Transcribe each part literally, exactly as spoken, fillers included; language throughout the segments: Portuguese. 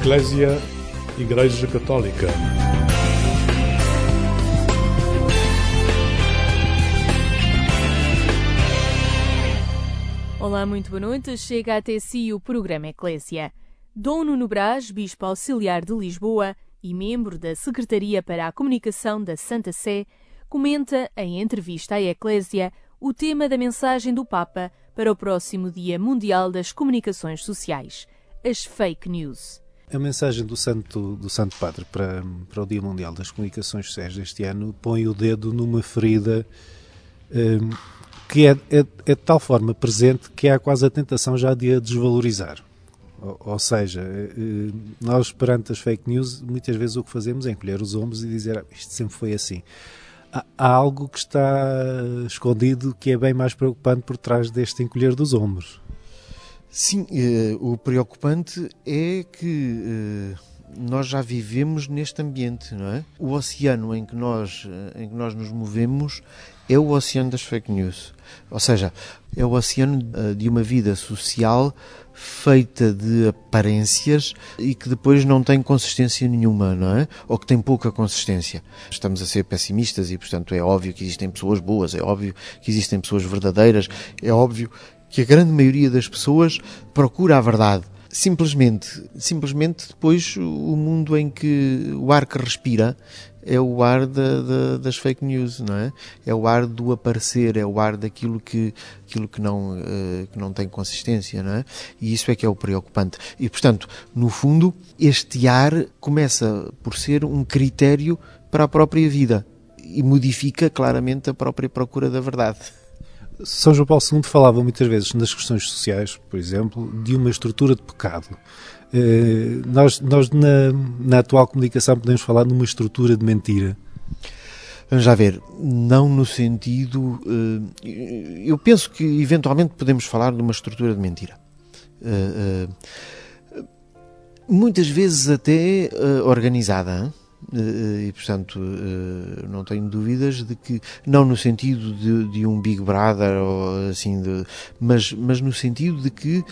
Eclésia, Igreja Católica. Olá, muito boa noite. Chega até si o programa Eclésia. Dom Nuno Brás, Bispo Auxiliar de Lisboa e membro da Secretaria para a Comunicação da Santa Sé, comenta em entrevista à Eclésia o tema da mensagem do Papa para o próximo Dia Mundial das Comunicações Sociais, as fake news. A mensagem do Santo, do Santo Padre para, para o Dia Mundial das Comunicações Sociais deste ano põe o dedo numa ferida um, que é, é, é de tal forma presente que há quase a tentação já de a desvalorizar. Ou, ou seja, nós perante as fake news muitas vezes o que fazemos é encolher os ombros e dizer ah, isto sempre foi assim. Há, há algo que está escondido que é bem mais preocupante por trás deste encolher dos ombros. Sim, eh, o preocupante é que eh, nós já vivemos neste ambiente, não é? O oceano em que nós, em que nós nos movemos é o oceano das fake news. Ou seja, é o oceano de uma vida social feita de aparências e que depois não tem consistência nenhuma, não é? Ou que tem pouca consistência. Estamos a ser pessimistas e, portanto, é óbvio que existem pessoas boas, é óbvio que existem pessoas verdadeiras, é óbvio que a grande maioria das pessoas procura a verdade. Simplesmente, simplesmente depois o mundo em que o ar que respira é o ar da, da, das fake news, não é? É o ar do aparecer, é o ar daquilo que, aquilo que, não, uh, que não tem consistência, não é? E isso é que é o preocupante. E, portanto, no fundo, este ar começa por ser um critério para a própria vida e modifica claramente a própria procura da verdade. São João Paulo segundo falava muitas vezes nas questões sociais, por exemplo, de uma estrutura de pecado. Uh, nós nós na, na atual comunicação podemos falar numa estrutura de mentira. Vamos já ver, não no sentido... Uh, eu penso que eventualmente podemos falar de uma estrutura de mentira. Uh, uh, muitas vezes até uh, organizada, hein? E, portanto, não tenho dúvidas de que, não no sentido de, de um Big Brother, ou assim, de, mas, mas no sentido de que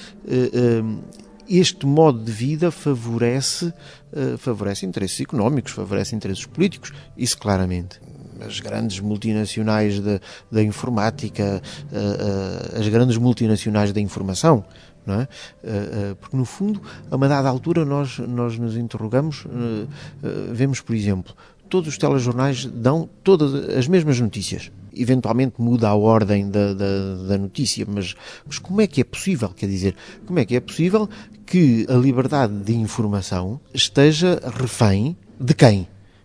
este modo de vida favorece, favorece interesses económicos, favorece interesses políticos, isso claramente. As grandes multinacionais da, da informática, as grandes multinacionais da informação, não é? Porque no fundo, a uma dada altura nós, nós nos interrogamos, vemos por exemplo, todos os telejornais dão todas as mesmas notícias, eventualmente muda a ordem da, da, da notícia, mas, mas como é que é possível, quer dizer, como é que é possível que a liberdade de informação esteja refém de quem?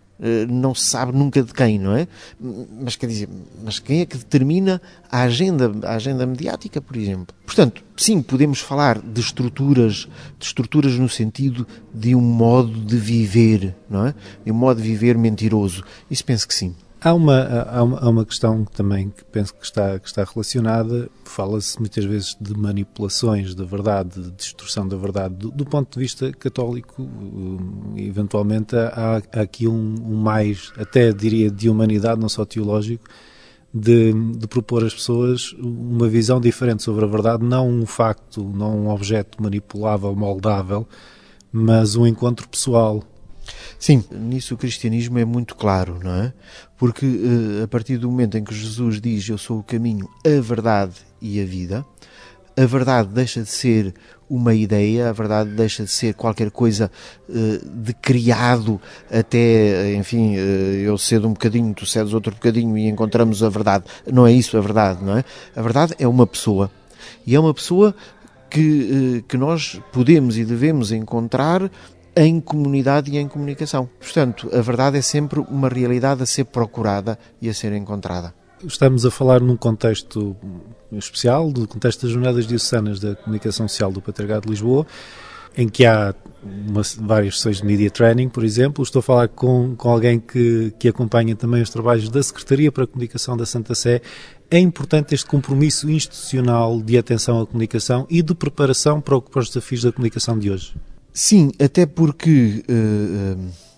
Não se sabe nunca de quem, não é? Mas quer dizer, mas quem é que determina a agenda, a agenda mediática, por exemplo? Portanto, sim, podemos falar de estruturas, de estruturas no sentido de um modo de viver, não é? De um modo de viver mentiroso. Isso penso que sim. Há uma, há uma, há uma questão também que penso que está, que está relacionada, fala-se muitas vezes de manipulações da verdade, de distorção da verdade. Do, do ponto de vista católico, eventualmente há, há aqui um, um mais, até diria, de humanidade, não só teológico, de, de propor às pessoas uma visão diferente sobre a verdade, não um facto, não um objeto manipulável, moldável, mas um encontro pessoal. Sim, nisso o cristianismo é muito claro, não é? Porque uh, a partir do momento em que Jesus diz eu sou o caminho, a verdade e a vida, a verdade deixa de ser uma ideia, a verdade deixa de ser qualquer coisa uh, de criado até, enfim, uh, eu cedo um bocadinho, tu cedes outro bocadinho e encontramos a verdade. Não é isso a verdade, não é? A verdade é uma pessoa. E é uma pessoa que, uh, que nós podemos e devemos encontrar em comunidade e em comunicação. Portanto, a verdade é sempre uma realidade a ser procurada e a ser encontrada. Estamos a falar num contexto especial, do contexto das Jornadas Diocesanas da Comunicação Social do Patriarcado de Lisboa, em que há uma, várias sessões de media training, por exemplo. Estou a falar com, com alguém que, que acompanha também os trabalhos da Secretaria para a Comunicação da Santa Sé. É importante este compromisso institucional de atenção à comunicação e de preparação para, o, para os desafios da comunicação de hoje. Sim, até porque uh,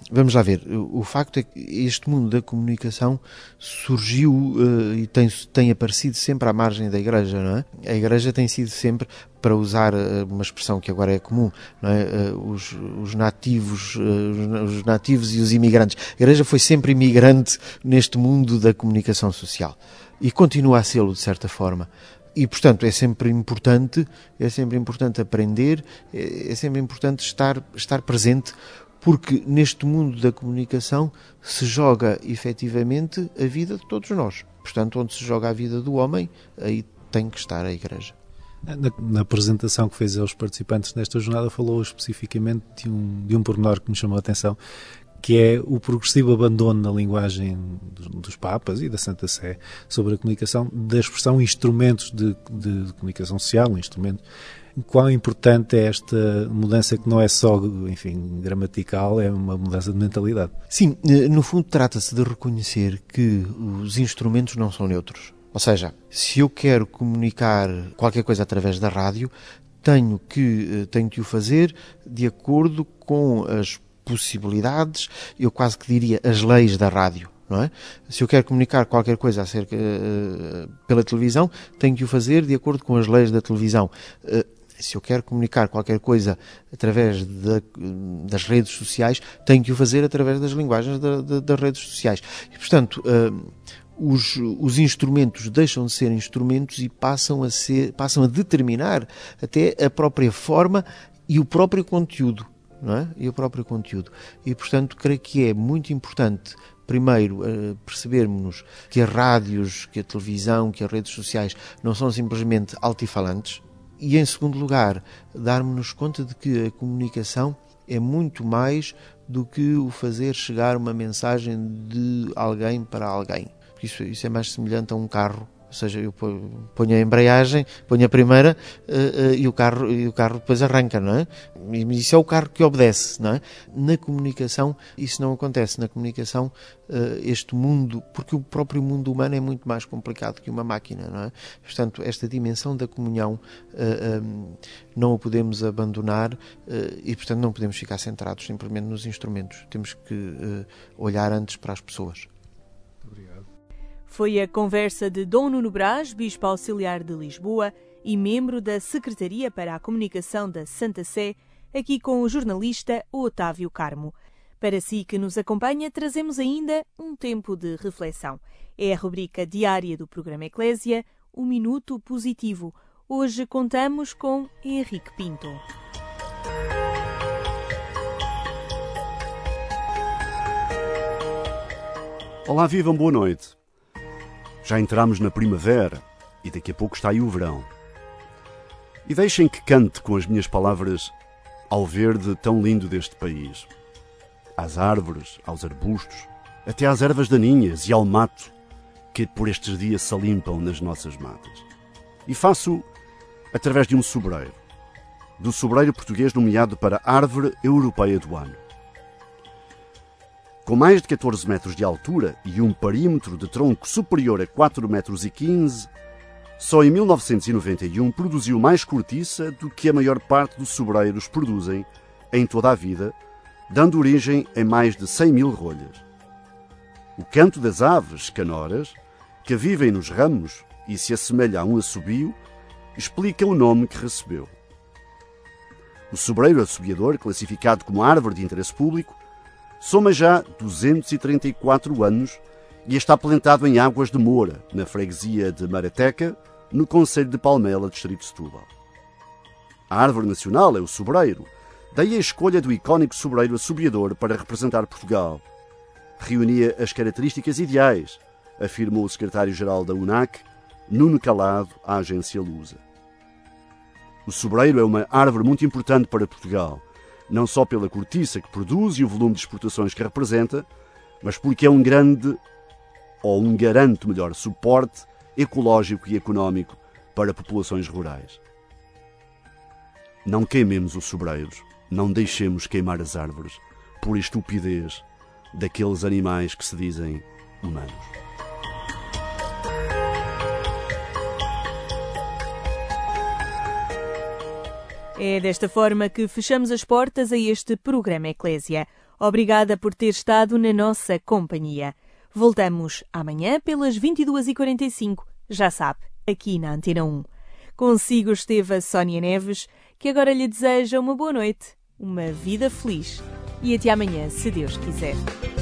vamos lá ver, o facto é que este mundo da comunicação surgiu uh, e tem, tem aparecido sempre à margem da Igreja, não é? A Igreja tem sido sempre, para usar uh, uma expressão que agora é comum, não é? Uh, os, os nativos, uh, os nativos e os imigrantes. A Igreja foi sempre imigrante neste mundo da comunicação social e continua a sê-lo de certa forma. E, portanto, é sempre importante, é sempre importante aprender, é, é sempre importante estar, estar presente, porque neste mundo da comunicação se joga efetivamente a vida de todos nós. Portanto, onde se joga a vida do homem, aí tem que estar a Igreja. Na, na apresentação que fez aos participantes nesta jornada, falou especificamente de um, de um pormenor que me chamou a atenção, que é o progressivo abandono na linguagem dos, dos Papas e da Santa Sé sobre a comunicação, da expressão instrumentos de, de, de comunicação social, um instrumento. Quão importante é esta mudança que não é só, enfim, gramatical, é uma mudança de mentalidade? Sim, no fundo trata-se de reconhecer que os instrumentos não são neutros. Ou seja, se eu quero comunicar qualquer coisa através da rádio, tenho que, tenho que o fazer de acordo com as possibilidades, eu quase que diria as leis da rádio. Não é? Se eu quero comunicar qualquer coisa acerca, uh, pela televisão, tenho que o fazer de acordo com as leis da televisão. Uh, se eu quero comunicar qualquer coisa através de, das redes sociais, tenho que o fazer através das linguagens da, da, das redes sociais. E, portanto, uh, os, os instrumentos deixam de ser instrumentos e passam a, ser, passam a determinar até a própria forma e o próprio conteúdo. Não é? E o próprio conteúdo. E, portanto, creio que é muito importante, primeiro, percebermos que as rádios, que a televisão, que as redes sociais não são simplesmente altifalantes. E, em segundo lugar, darmos-nos conta de que a comunicação é muito mais do que o fazer chegar uma mensagem de alguém para alguém. Isso, isso é mais semelhante a um carro. Ou seja, eu ponho a embreagem, ponho a primeira uh, uh, e, o carro, e o carro depois arranca, não é? E isso é o carro que obedece, não é? Na comunicação isso não acontece. Na comunicação uh, este mundo, porque o próprio mundo humano é muito mais complicado que uma máquina, não é? Portanto, esta dimensão da comunhão uh, um, não a podemos abandonar uh, e, portanto, não podemos ficar centrados simplesmente nos instrumentos. Temos que uh, olhar antes para as pessoas. Foi a conversa de Dom Nuno Brás, Bispo Auxiliar de Lisboa e membro da Secretaria para a Comunicação da Santa Sé, aqui com o jornalista Otávio Carmo. Para si que nos acompanha, trazemos ainda um tempo de reflexão. É a rubrica diária do programa Eclésia, o Minuto Positivo. Hoje contamos com Henrique Pinto. Olá, vivam, boa noite. Já entramos na primavera e daqui a pouco está aí o verão. E deixem que cante com as minhas palavras ao verde tão lindo deste país. Às árvores, aos arbustos, até às ervas daninhas e ao mato que por estes dias se alimpam nas nossas matas. E faço através de um sobreiro, do sobreiro português nomeado para Árvore Europeia do Ano. Com mais de catorze metros de altura e um perímetro de tronco superior a quatro metros e quinze, só em mil novecentos e noventa e um produziu mais cortiça do que a maior parte dos sobreiros produzem em toda a vida, dando origem a mais de cem mil rolhas. O canto das aves canoras, que vivem nos ramos e se assemelha a um assobio, explica o nome que recebeu. O sobreiro assobiador, classificado como árvore de interesse público, soma já duzentos e trinta e quatro anos e está plantado em Águas de Moura, na freguesia de Marateca, no concelho de Palmela, distrito de Setúbal. A árvore nacional é o sobreiro, daí a escolha do icónico sobreiro assobiador para representar Portugal. Reunia as características ideais, afirmou o secretário-geral da U N A C, Nuno Calado, à agência Lusa. O sobreiro é uma árvore muito importante para Portugal, não só pela cortiça que produz e o volume de exportações que representa, mas porque é um grande, ou um garante melhor, suporte ecológico e económico para populações rurais. Não queimemos os sobreiros, não deixemos queimar as árvores por estupidez daqueles animais que se dizem humanos. É desta forma que fechamos as portas a este programa Eclésia. Obrigada por ter estado na nossa companhia. Voltamos amanhã pelas vinte e duas e quarenta e cinco, já sabe, aqui na Antena um. Consigo esteve a Sónia Neves, que agora lhe deseja uma boa noite, uma vida feliz e até amanhã, se Deus quiser.